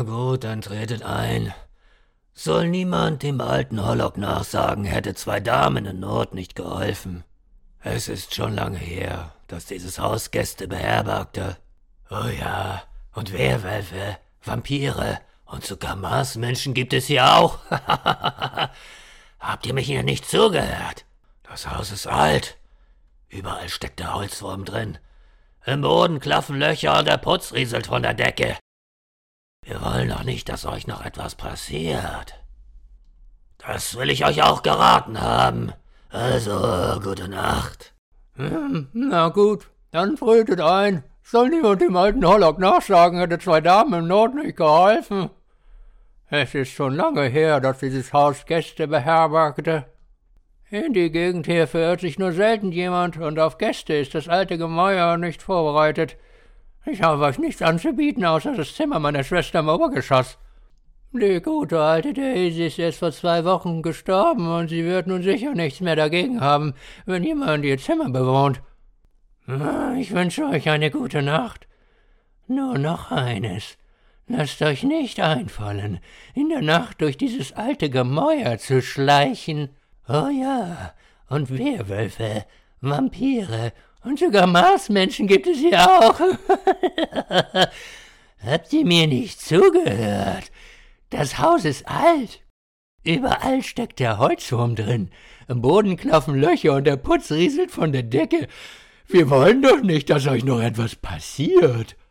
gut, dann tretet ein. Soll niemand dem alten Hollock nachsagen, hätte 2 Damen in Not nicht geholfen. Es ist schon lange her, dass dieses Haus Gäste beherbergte. Oh ja, und Werwölfe, Vampire und sogar Marsmenschen gibt es hier auch. Habt ihr mich hier nicht zugehört? Das Haus ist alt. Überall steckt der Holzwurm drin. Im Boden klaffen Löcher und der Putz rieselt von der Decke. Wir wollen doch nicht, dass euch noch etwas passiert. Das will ich euch auch geraten haben. Also, gute Nacht. Na gut, dann tretet ein. Soll niemand dem alten Hollock nachsagen, hätte 2 Damen im Nord nicht geholfen. Es ist schon lange her, dass dieses Haus Gäste beherbergte. In die Gegend hier verirrt sich nur selten jemand, und auf Gäste ist das alte Gemäuer nicht vorbereitet. Ich habe euch nichts anzubieten, außer das Zimmer meiner Schwester im Obergeschoss. Die gute alte Daisy ist erst vor 2 Wochen gestorben, und sie wird nun sicher nichts mehr dagegen haben, wenn jemand ihr Zimmer bewohnt. Ich wünsche euch eine gute Nacht. Nur noch eines. Lasst euch nicht einfallen, in der Nacht durch dieses alte Gemäuer zu schleichen. Oh ja, und Werwölfe, Vampire und sogar Marsmenschen gibt es hier auch. Habt ihr mir nicht zugehört? Das Haus ist alt. Überall steckt der Holzwurm drin. Im Boden klaffen Löcher und der Putz rieselt von der Decke. Wir wollen doch nicht, dass euch noch etwas passiert.